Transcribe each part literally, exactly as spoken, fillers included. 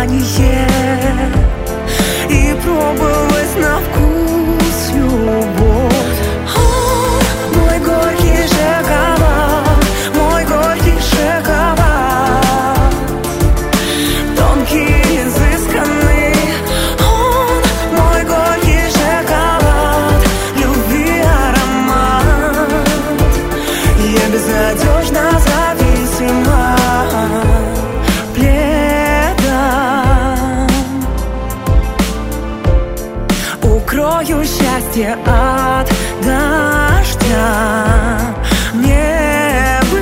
дыхание и пробовать на вкус любовь. О, мой горький шоколад, мой горький шоколад, тонкий, изысканный. Он мой горький шоколад, любви аромат. Я безнадежно зависима пледом. Укрою счастье от дождя. Мне бы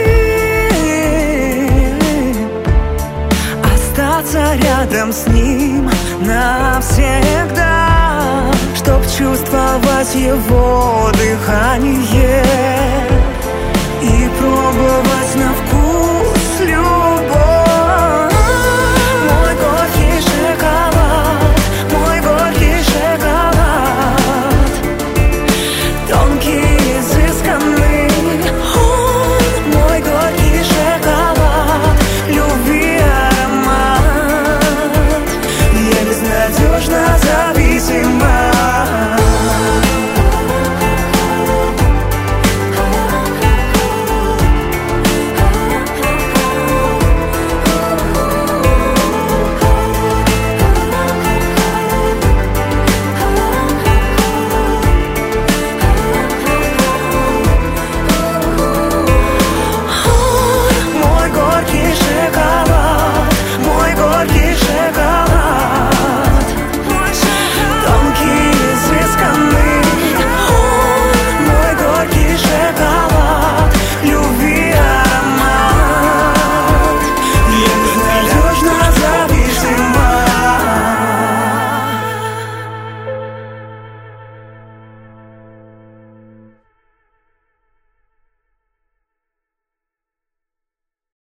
остаться рядом с ним навсегда, чтоб чувствовать его дыхание и пробовать на вкус